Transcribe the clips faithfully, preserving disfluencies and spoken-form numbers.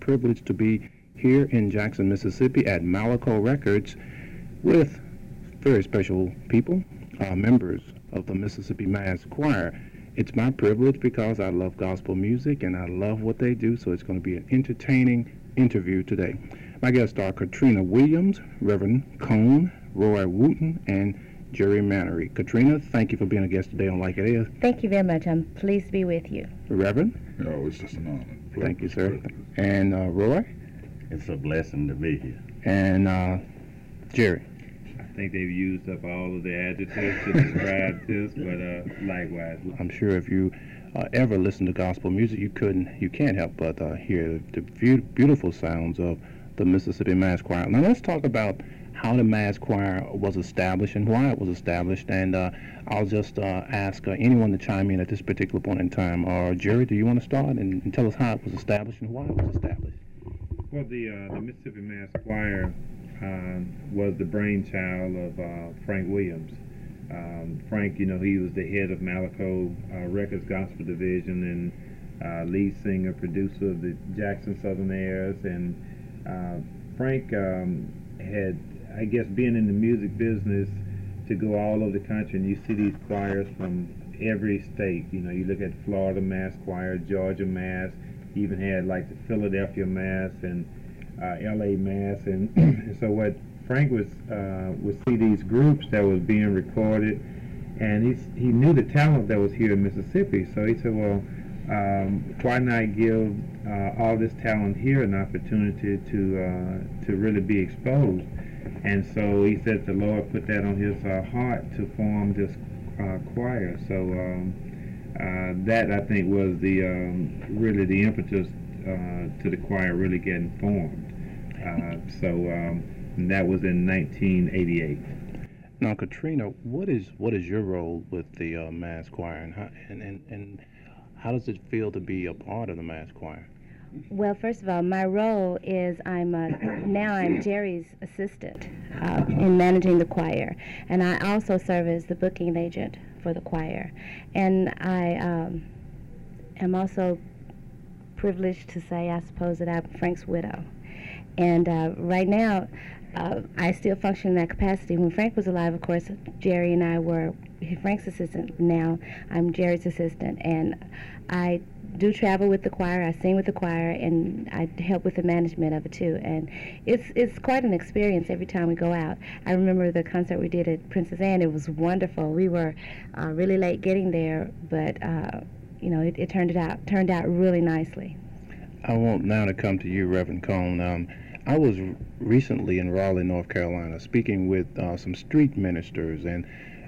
privilege to be here in Jackson, Mississippi at Malaco Records with very special people, uh, members of the Mississippi Mass Choir. It's my privilege because I love gospel music and I love what they do, so it's going to be an entertaining interview today. My guests are Katrina Williams, Reverend Cone, Roy Wooten, and Jerry Mannery. Katrina, thank you for being a guest today on Like It Is. Thank you very much. I'm pleased to be with you. Reverend? Oh, it's just an honor. Thank you, sir. And uh, Roy? It's a blessing to be here. And uh, Jerry? I think they've used up all of the adjectives to describe this, but uh, likewise. I'm sure if you uh, ever listen to gospel music, you couldn't, you can't help but uh, hear the be- beautiful sounds of the Mississippi Mass Choir. Now let's talk about how the Mass Choir was established and why it was established, and uh, I'll just uh, ask uh, anyone to chime in at this particular point in time. Or uh, Jerry, do you want to start and, and tell us how it was established and why it was established? Well, the uh, the Mississippi Mass Choir uh, was the brainchild of uh, Frank Williams. Um, Frank, you know, he was the head of Malaco uh, Records Gospel Division and uh, lead singer, producer of the Jackson Southern Airs, and uh, Frank um, had, I guess, being in the music business to go all over the country, and you see these choirs from every state. You know, you look at Florida Mass Choir, Georgia Mass, even had like the Philadelphia Mass and uh, L A Mass, and so what Frank was uh, would see these groups that was being recorded, and he he knew the talent that was here in Mississippi. So he said, well, um, why not give uh, all this talent here an opportunity to uh, to really be exposed? And so he said the Lord put that on his uh, heart to form this uh, choir. So um, uh, that, I think, was the um, really the impetus uh, to the choir really getting formed. Uh, so um, that was in nineteen eighty-eight. Now, Katrina, what is what is your role with the uh, Mass Choir, and how, and, and, and how does it feel to be a part of the Mass Choir? Well, first of all, my role is I'm uh, now I'm Jerry's assistant uh, in managing the choir, and I also serve as the booking agent for the choir. And I um, am also privileged to say, I suppose, that I'm Frank's widow. And uh, right now, uh, I still function in that capacity. When Frank was alive, of course, Jerry and I were Frank's assistant. Now I'm Jerry's assistant, and I do travel with the choir. I sing with the choir, and I help with the management of it too. And it's it's quite an experience every time we go out. I remember the concert we did at Princess Anne. It was wonderful. We were uh, really late getting there, but uh, you know, it, it turned it out turned out really nicely. I want now to come to you, Reverend Cone. Um, I was recently in Raleigh, North Carolina, speaking with uh, some street ministers, and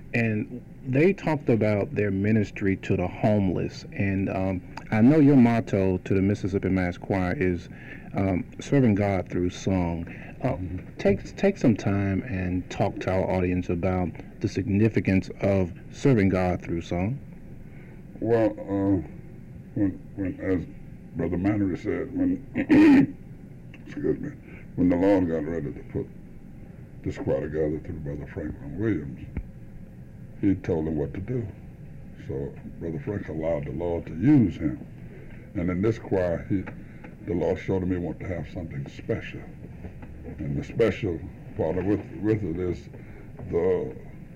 and they talked about their ministry to the homeless. And um, I know your motto to the Mississippi Mass Choir is um, serving God through song. Uh, take take some time and talk to our audience about the significance of serving God through song. Well, uh, when, when, as Brother Mannery said, when excuse me, when the Lord got ready to put this choir together through Brother Franklin Williams, he told him what to do. So Brother Frank allowed the Lord to use him. And in this choir, he, the Lord showed him he wanted to have something special. And the special part of with, with it is the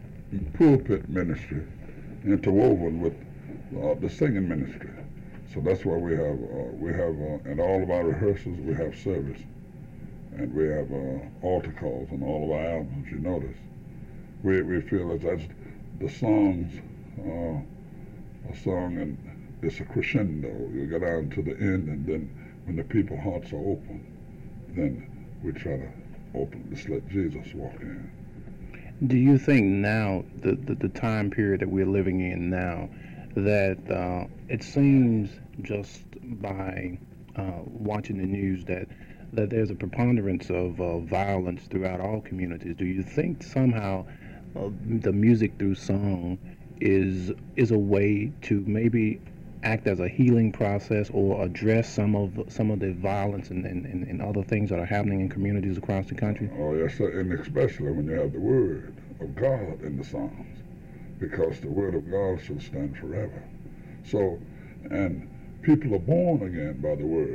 pulpit ministry interwoven with uh, the singing ministry. So that's why we have, uh, we have uh, in all of our rehearsals, we have service. And we have uh, altar calls on all of our albums, you notice. We, we feel as that's the songs, uh, a song, and it's a crescendo. You go down to the end, and then when the people's hearts are open, then we try to open, just let Jesus walk in. Do you think now, the, the, the time period that we're living in now, that uh, it seems just by uh, watching the news that that there's a preponderance of uh, violence throughout all communities? Do you think somehow uh, the music through song is is a way to maybe act as a healing process or address some of some of the violence and, and, and other things that are happening in communities across the country? Oh yes, sir. And especially when you have the word of God in the songs, because the word of God shall stand forever. So, and people are born again by the word.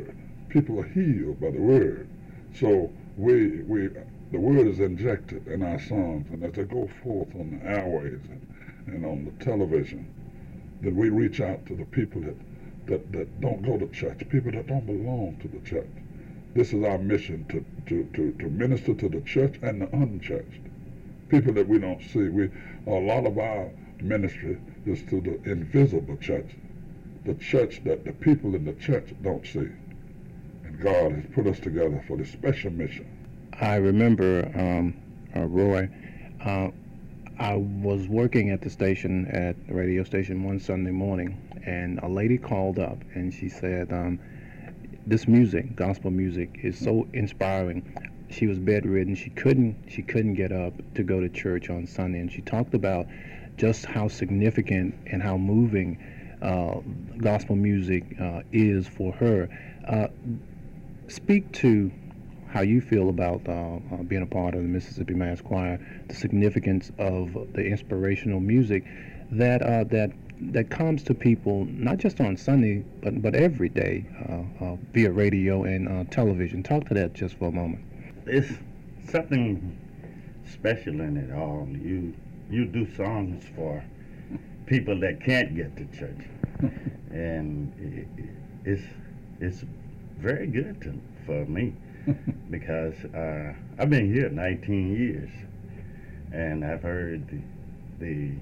people are healed by the word. So we we the word is injected in our songs, and as they go forth on the airways and, and on the television, then we reach out to the people that, that, that don't go to church, people that don't belong to the church. This is our mission, to, to, to, to minister to the church and the unchurched, people that we don't see. We a lot of our ministry is to the invisible church, the church that the people in the church don't see. And God has put us together for this special mission. I remember, um, uh, Roy, uh, I was working at the station, at the radio station one Sunday morning, and a lady called up and she said, um, this music, gospel music, is so inspiring. She was bedridden. She couldn't she couldn't get up to go to church on Sunday, and she talked about just how significant and how moving uh, gospel music uh, is for her. Uh, speak to how you feel about uh, uh, being a part of the Mississippi Mass Choir, the significance of the inspirational music that uh, that that comes to people not just on Sunday but but every day uh, uh, via radio and uh, television. Talk to that just for a moment. It's something special in it all. You you do songs for people that can't get to church, and it, it's it's very good to, for me. Because uh, I've been here nineteen years, and I've heard the, the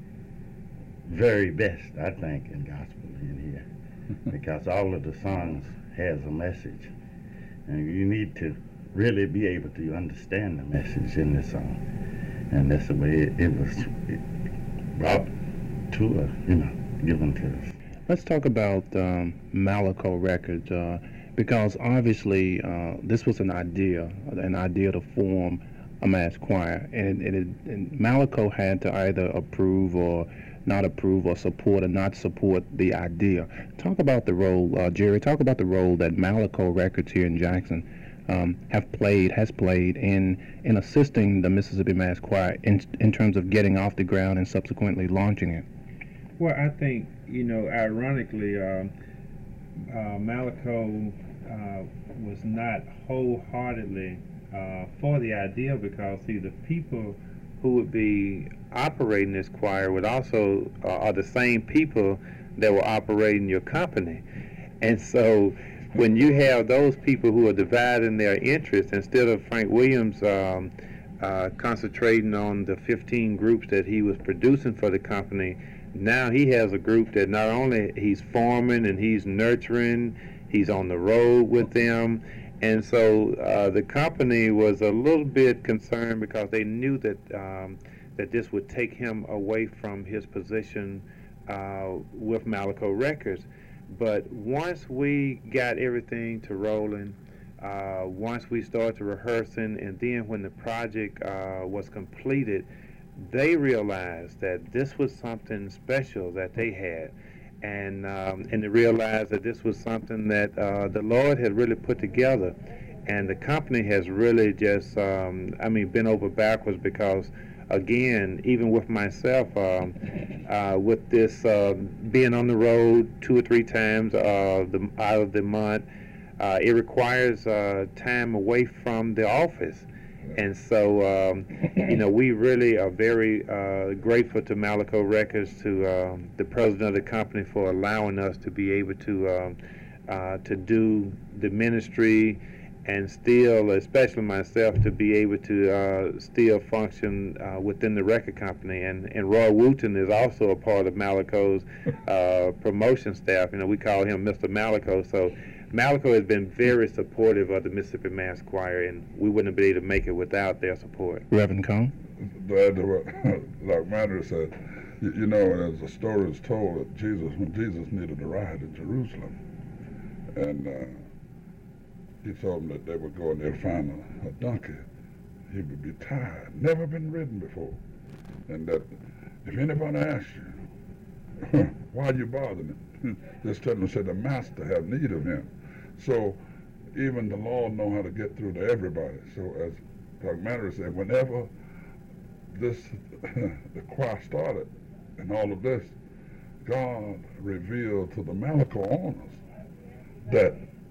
very best, I think, in gospel in here. Because all of the songs has a message, and you need to really be able to understand the message in the song. And that's the way it, it was it brought to us, you know, given to us. Let's talk about um, Malaco Records. Uh, Because obviously uh, this was an idea, an idea to form a mass choir, and, it, it, and Malaco had to either approve or not approve, or support or not support the idea. Talk about the role, uh, Jerry. Talk about the role that Malaco Records here in Jackson um, have played, has played in in assisting the Mississippi Mass Choir in in terms of getting off the ground and subsequently launching it. Well, I think, you know, ironically, uh, uh, Malaco uh, was not wholeheartedly uh, for the idea, because, see, the people who would be operating this choir would also uh, are the same people that were operating your company. And so when you have those people who are dividing their interests, instead of Frank Williams um, uh, concentrating on the fifteen groups that he was producing for the company, now he has a group that not only he's forming and he's nurturing, he's on the road with them. And so uh, the company was a little bit concerned, because they knew that um, that this would take him away from his position uh, with Malaco Records. But once we got everything to rolling, uh, once we started rehearsing, and then when the project uh, was completed, they realized that this was something special that they had. And um, and they realized that this was something that uh, the Lord had really put together, and the company has really just, um, I mean, been over backwards, because, again, even with myself, um, uh, with this uh, being on the road two or three times uh, the, out of the month, uh, it requires uh, time away from the office. And so, um, you know, we really are very uh, grateful to Malaco Records, to um, the president of the company, for allowing us to be able to um, uh, to do the ministry, and still, especially myself, to be able to uh, still function uh, within the record company. And, and Roy Wooten is also a part of Malaco's uh, promotion staff. You know, we call him Mister Malaco. So Malaco has been very supportive of the Mississippi Mass Choir, and we wouldn't be able to make it without their support. Reverend Cone? Like Matter said, you, you know, as the story is told, that Jesus, when Jesus needed a ride in Jerusalem, and uh, he told them that they would go and they'd find a, a donkey. He would be tired, never been ridden before, and that if anybody asks you, why are you bothering him? Just tell them, say, the master have need of him. So even the Lord know how to get through to everybody. So as Doug Manner said, whenever this the choir started and all of this, God revealed to the Malaco owners that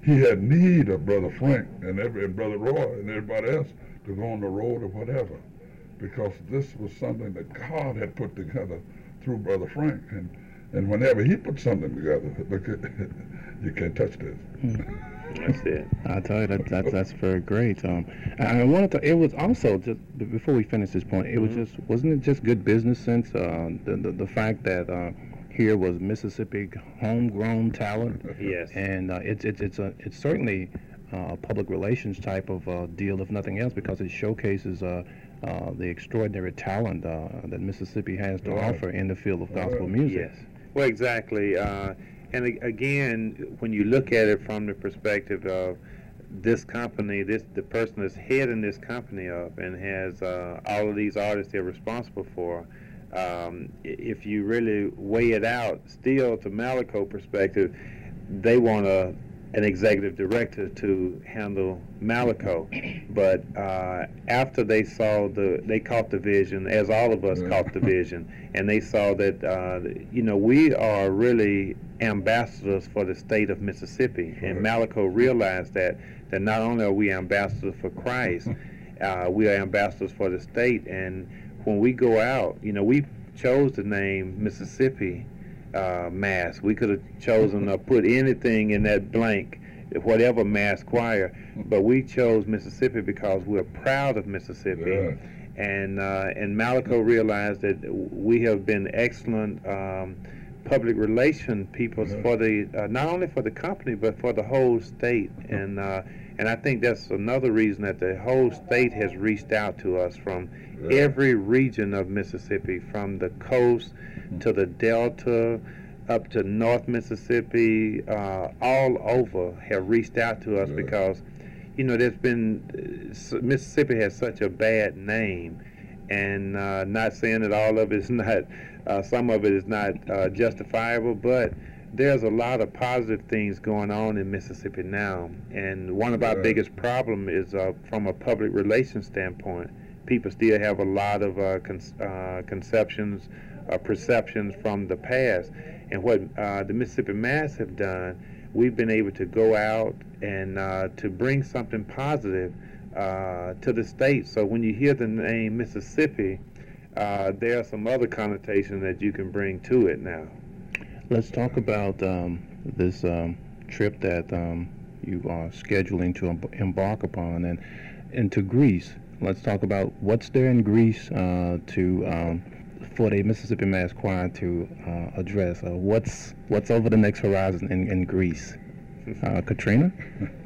he had need of Brother Frank and every and Brother Roy and everybody else to go on the road or whatever, because this was something that God had put together through Brother Frank, and and whenever he put something together, look, you can't touch this. That's it. I tell you that that's that's very great. Um, I I wanted to. It was also just b- before we finish this point. It was Mhm. just wasn't it just good business sense? Uh, the, the the fact that uh, here was Mississippi homegrown talent, Yes. and uh, it's it's it's a it's certainly uh, a public relations type of uh, deal, if nothing else, because it showcases uh, uh, the extraordinary talent uh, that Mississippi has to Right. offer in the field of gospel Right. music. Yes. Well, exactly. Uh, and a- again, when you look at it from the perspective of this company, this the person that's heading this company up and has uh, all of these artists they're responsible for. Um, i- if you really weigh it out, still to Malaco perspective, they want a an executive director to handle Malaco. But uh, after they saw the, they caught the vision, as all of us Yeah. caught the vision, and they saw that, uh, you know, we are really ambassadors for the state of Mississippi. And Malaco realized that, that not only are we ambassadors for Christ, uh, we are ambassadors for the state. And when we go out, you know, we chose the name Mississippi uh, Mass. We could have chosen to put anything in that blank, whatever mass choir, but we chose Mississippi because we're proud of Mississippi. Yeah. And uh, and Malaco realized that we have been excellent um, public relation people Yeah. for the uh, not only for the company but for the whole state. And uh, and I think that's another reason that the whole state has reached out to us from Yeah. every region of Mississippi, from the coast to the Delta, up to North Mississippi, uh, all over have reached out to us Yeah. because, you know, there's been, uh, s- Mississippi has such a bad name, and uh, not saying that all of it is not, uh, some of it is not uh, justifiable, but there's a lot of positive things going on in Mississippi now, and one of our Yeah. biggest problem is uh, from a public relations standpoint. People still have a lot of uh, con- uh, conceptions, uh, perceptions from the past. And what uh, the Mississippi Mass have done, we've been able to go out and uh, to bring something positive uh, to the state. So when you hear the name Mississippi, uh, there are some other connotations that you can bring to it now. Let's talk about um, this um, trip that um, you are scheduling to em- embark upon, and into Greece. Let's talk about what's there in Greece uh, to um, for the Mississippi Mass Choir to uh, address. Uh, what's what's over the next horizon in, in Greece? Uh, Katrina,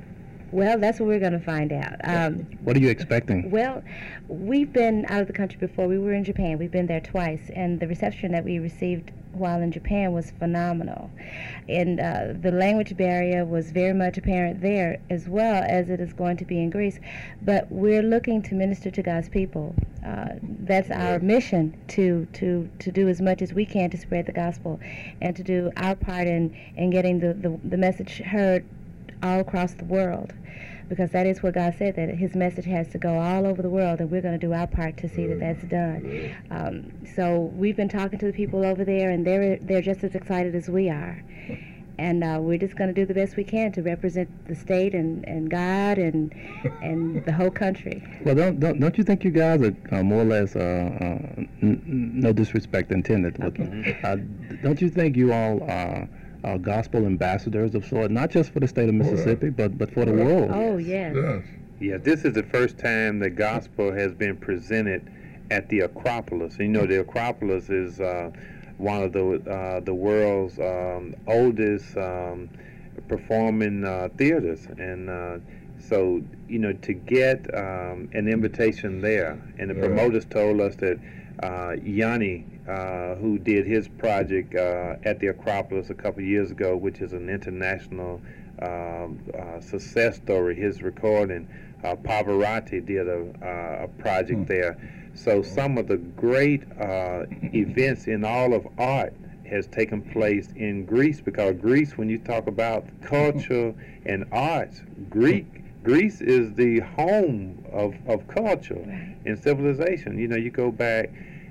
Well, that's what we're going to find out. Um, what are you expecting? Well, we've been out of the country before. We were in Japan. We've been there twice, and the reception that we received while in Japan was phenomenal. And uh, the language barrier was very much apparent there, as well as it is going to be in Greece. But we're looking to minister to God's people. Uh, that's our mission, to, to, to do as much as we can to spread the gospel and to do our part in, in getting the, the, the message heard all across the world, because that is what God said, that his message has to go all over the world, and we're going to do our part to see that that's done. Um, so we've been talking to the people over there, and they're they're just as excited as we are. And uh, we're just going to do the best we can to represent the state and, and God and and the whole country. Well, don't don't, don't you think you guys are uh, more or less, uh, uh, n- n- no disrespect intended, but, uh, don't you think you all are uh, gospel ambassadors of sort, not just for the state of Mississippi, but, but for the world? Oh, yes. Yes. Yeah, this is the first time the gospel has been presented at the Acropolis. You know, the Acropolis is uh, one of the uh, the world's um, oldest um, performing uh, theaters, and uh, so you know to get um, an invitation there, and the Yeah. promoters told us that uh, Yanni, uh, who did his project uh, at the Acropolis a couple of years ago, which is an international um, uh, success story, his recording. Uh, Pavarotti did a, uh, a project Hmm. there. So some of the great uh, events in all of art has taken place in Greece, because Greece, when you talk about culture and arts, Greek Greece is the home of, of culture and civilization. You know, you go back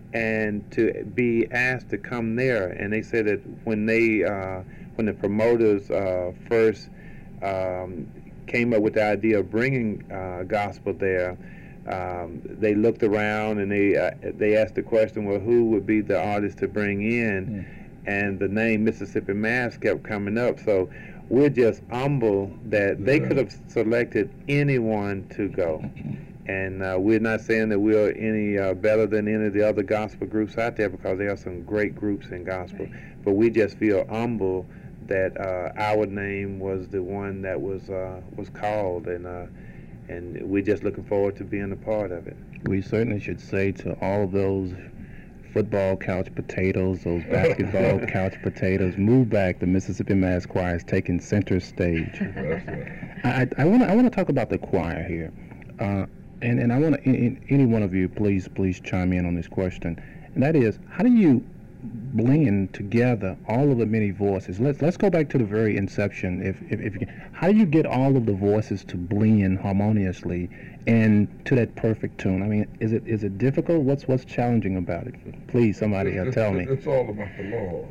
and to be asked to come there, and they said that when they uh, when the promoters uh, first um, came up with the idea of bringing uh, gospel there, um, they looked around and they uh, they asked the question, well, who would be the artist to bring in? Mm. And the name Mississippi Mass kept coming up. So we're just humble that they could have selected anyone to go. And uh, we're not saying that we're any uh, better than any of the other gospel groups out there, because there are some great groups in gospel. Right. But we just feel humble that uh, our name was the one that was uh, was called, and uh, and we're just looking forward to being a part of it. We certainly should say to all those football couch potatoes, those basketball couch potatoes, move back. The Mississippi Mass Choir is taking center stage. I I want to I want to talk about the choir here, uh, and and I want to any one of you please please chime in on this question, and that is, how do you blend together all of the many voices? Let's let's go back to the very inception. If if, if you can, how do you get all of the voices to blend harmoniously and to that perfect tune? I mean, is it is it difficult? What's what's challenging about it? Please, somebody it's, tell it's, me. It's all about the Lord.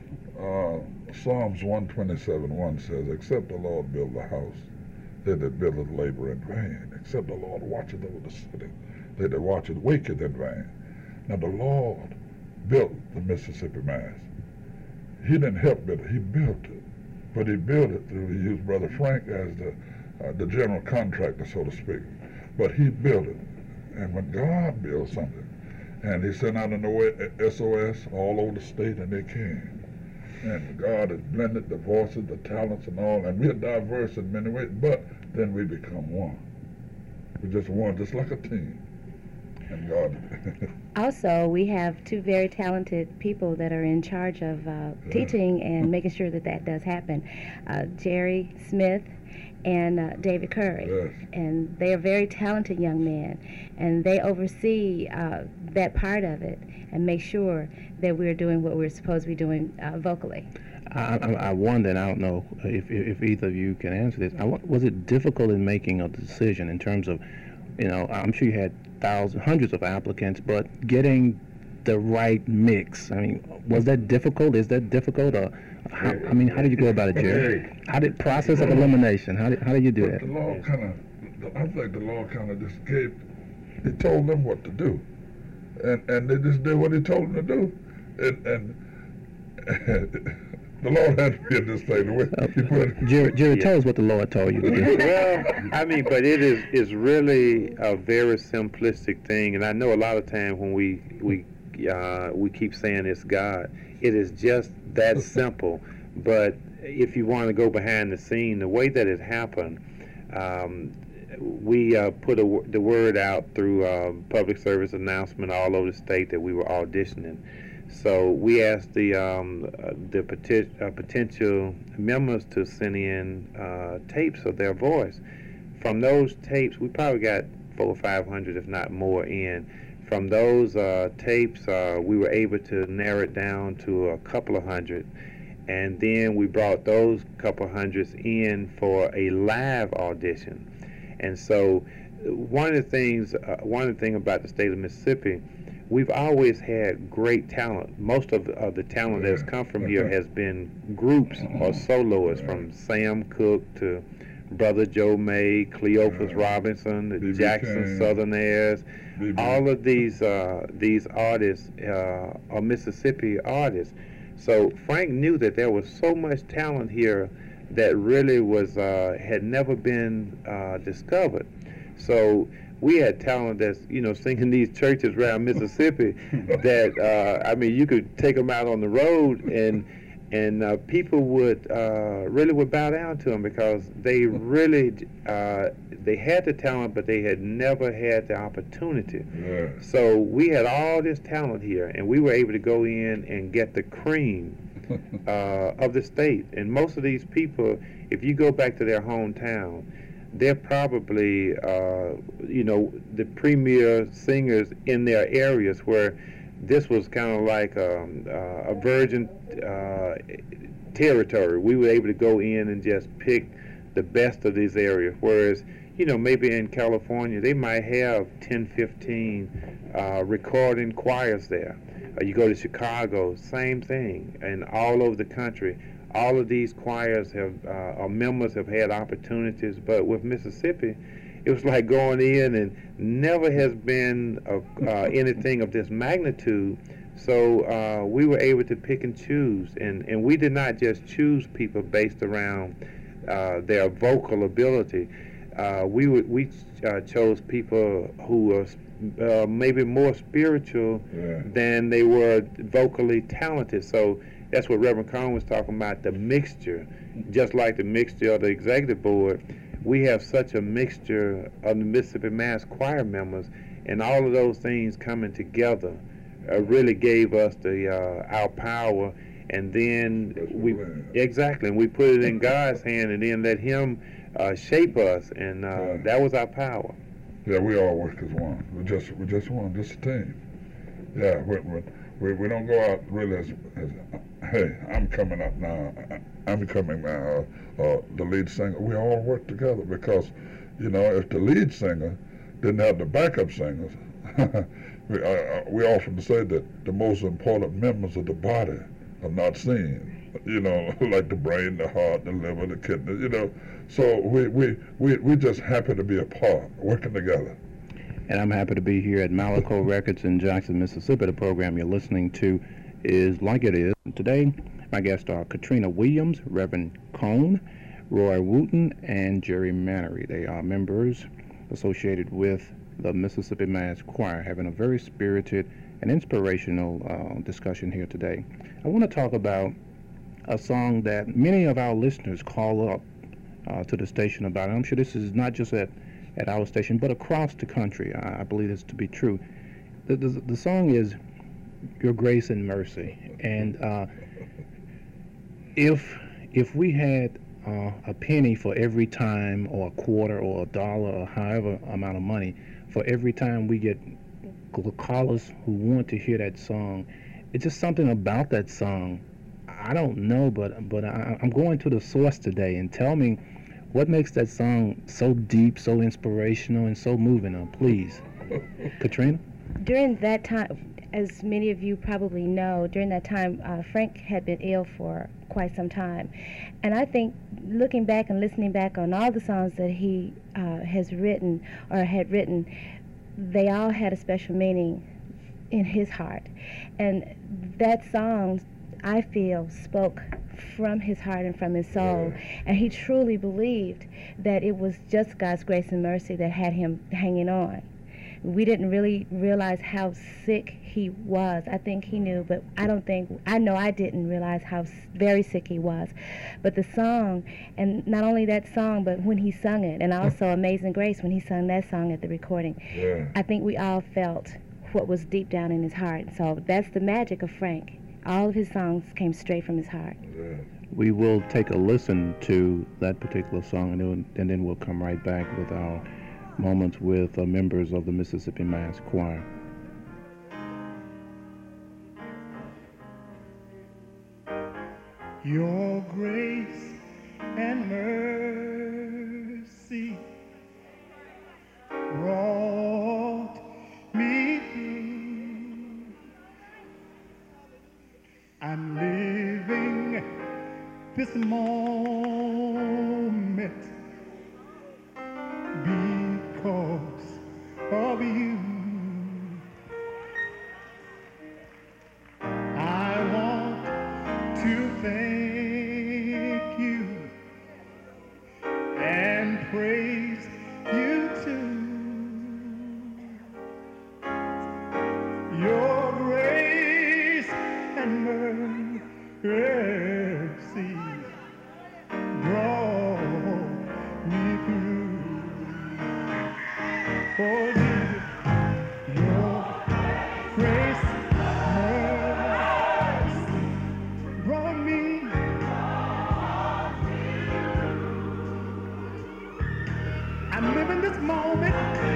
Uh, Psalms one twenty-seven one says, "Except the Lord build the house, they that build it labor in vain. Except the Lord watcheth over the city, they that watch it waketh in vain." Now the Lord built the Mississippi Mass. He didn't help build it, he built it. But he built it through, he used Brother Frank as the uh, the general contractor, so to speak. But he built it. And when God builds something, and he sent out an S O S all over the state, and they came. And God has blended the voices, the talents, and all, and we're diverse in many ways, but then we become one. We're just one, just like a team. And God. Also, we have two very talented people that are in charge of uh, yeah. teaching and making sure that that does happen. Uh, Jerry Smith and uh, David Curry. Yes. And they are very talented young men. And they oversee uh, that part of it and make sure that we're doing what we're supposed to be doing uh, vocally. I, I, I wonder, and I don't know if, if either of you can answer this, I, was it difficult in making a decision in terms of, you know, I'm sure you had thousands, hundreds of applicants, but getting the right mix. I mean, was that difficult? Is that difficult? Or how, I mean, how did you go about it, Jerry? How did process of elimination? How did how did you do that? The law kind of, I think the law kind of just gave. He told them what to do, and and they just did what he told them to do, and and. The Lord had to be in this thing. The way he put it. Jerry, Jerry yeah. tell us what the Lord told you to do. Well, I mean, but it is is really a very simplistic thing, and I know a lot of times when we we uh, we keep saying it's God, it is just that simple. But if you want to go behind the scene, the way that it happened, um, we uh, put a, the word out through uh, public service announcement all over the state that we were auditioning. So we asked the um, uh, the poti- uh, potential members to send in uh, tapes of their voice. From those tapes, we probably got four or five hundred, if not more, in. From those uh, tapes, uh, we were able to narrow it down to a couple of hundred, and then we brought those couple hundreds in for a live audition. And so, one of the things, uh, one of the things about the state of Mississippi, we've always had great talent. Most of the, of the talent that has come from here has been groups or soloists, from Sam Cooke to Brother Joe May, Cleophas Robinson, the Jackson Southerners. All of these uh, these artists uh, are Mississippi artists. So Frank knew that there was so much talent here that really was uh, had never been uh, discovered. So we had talent that's, you know, singing these churches around Mississippi that, uh, I mean, you could take them out on the road and and uh, people would uh, really would bow down to them because they really, uh, they had the talent, but they had never had the opportunity. Yeah. So we had all this talent here, and we were able to go in and get the cream uh, of the state. And most of these people, if you go back to their hometown, they're probably, uh, you know, the premier singers in their areas, where this was kind of like um, uh, a virgin uh, territory. We were able to go in and just pick the best of these areas, whereas, you know, maybe in California, they might have ten, fifteen uh, recording choirs there. Uh, you go to Chicago, same thing, and all over the country. all of these choirs have, uh, or members have had opportunities, but with Mississippi, it was like going in and never has been a, uh, anything of this magnitude. So uh, we were able to pick and choose, and, and we did not just choose people based around uh, their vocal ability. Uh, we would, we uh, chose people who were uh, maybe more spiritual Yeah. than they were vocally talented. So that's what Reverend Cohn was talking about, the mixture. Just like the mixture of the executive board, we have such a mixture of the Mississippi Mass Choir members, and all of those things coming together uh, really gave us the uh, our power. And then That's we what it is. exactly, and we put it in God's hand, and then let Him uh, shape us, and uh, Yeah. that was our power. Yeah, we all work as one. We just we just one, just a team. Yeah, we we, we, we don't go out really as, as hey, I'm coming up now. I- I'm becoming now uh, uh, the lead singer. We all work together because, you know, if the lead singer didn't have the backup singers, we, uh, we often say that the most important members of the body are not seen. You know, like the brain, the heart, the liver, the kidney. You know, so we we we we just happy to be a part, working together. And I'm happy to be here at Malaco Records in Jackson, Mississippi. The program you're listening to is Like It Is. Today, my guests are Katrina Williams, Reverend Cohn, Roy Wooten, and Jerry Mannery. They are members associated with the Mississippi Mass Choir, having a very spirited and inspirational uh, discussion here today. I want to talk about a song that many of our listeners call up uh, to the station about. And I'm sure this is not just at, at our station, but across the country. I, I believe this to be true. The, the, the song is Your Grace and Mercy. And uh, if if we had uh, a penny for every time, or a quarter, or a dollar, or however amount of money, for every time we get callers who want to hear that song, it's just something about that song. I don't know, but but I, I'm going to the source today, and tell me what makes that song so deep, so inspirational, and so moving. Uh, please, Katrina. During that time, as many of you probably know, during that time, uh, Frank had been ill for quite some time. And I think looking back and listening back on all the songs that he uh, has written or had written, they all had a special meaning in his heart. And that song, I feel, spoke from his heart and from his soul. And he truly believed that it was just God's grace and mercy that had him hanging on. We didn't really realize how sick he was. I think he knew, but I don't think, I know I didn't realize how s- very sick he was. But the song, and not only that song, but when he sung it, and also Amazing Grace, when he sung that song at the recording, Yeah. I think we all felt what was deep down in his heart. So that's the magic of Frank. All of his songs came straight from his heart. Yeah. We will take a listen to that particular song, and then, and then we'll come right back with our moments with uh, members of the Mississippi Mass Choir. Your grace and mercy brought me through. I'm living this moment because of you. I want to thank you and praise you too. Your grace and mercy brought me through. For Jesus, your grace mercy brought me. I'm living this moment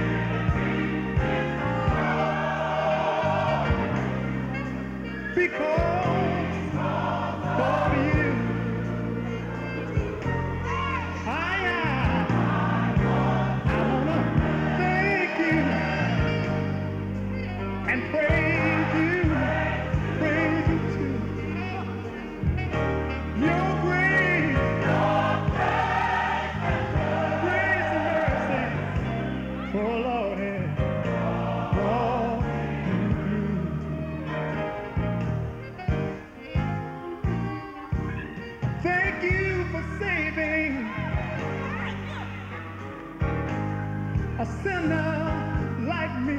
because of you. I, I wanna thank you and praise you, praise you too. Your a sinner like me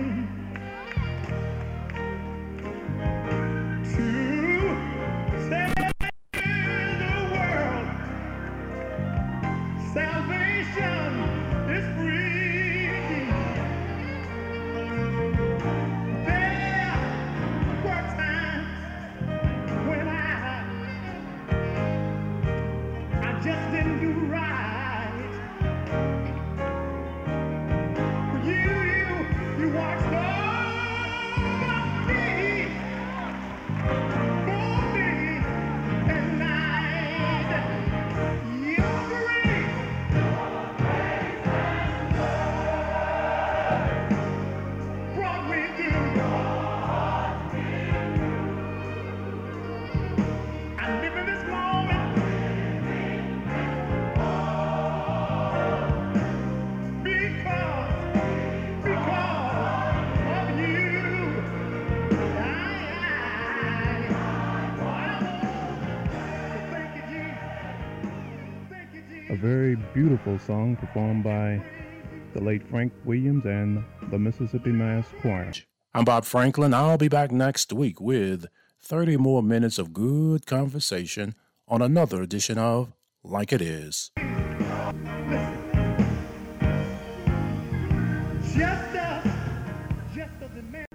to save the world. Salvation is free. There were times when I I just didn't do right. You, you, you watched over me, for me at night. Your grace brought me through. I live in this moment because, because of you. I, I, I thank you, Jesus. Thank you, Jesus. A very beautiful song performed by the late Frank Williams and the Mississippi Mass Choir. I'm Bob Franklin. I'll be back next week with thirty more minutes of good conversation on another edition of Like It Is. Just us, just as a man.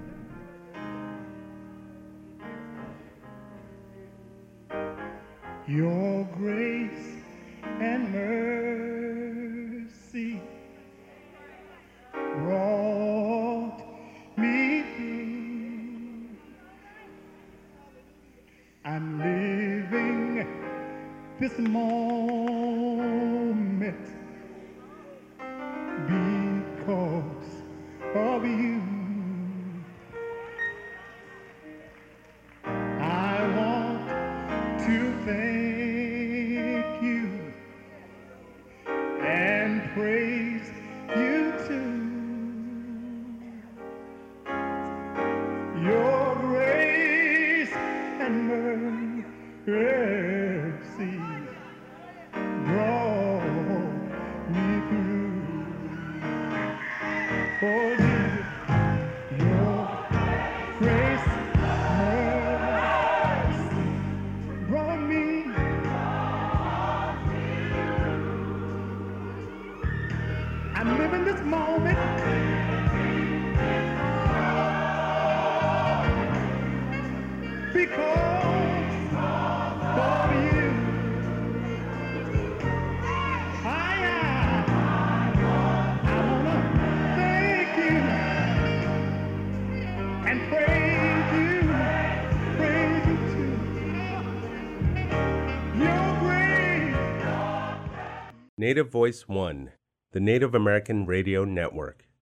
Your grace and mercy brought me through. I'm living this moment because of you. I want to thank you and praise you too. Your grace and mercy brought me through. Oh, Jesus, your grace, mercy brought me. I'm living this moment because of you. I, I wanna thank you and praise you, praise you too. Your grace. Native Voice One, the Native American Radio Network.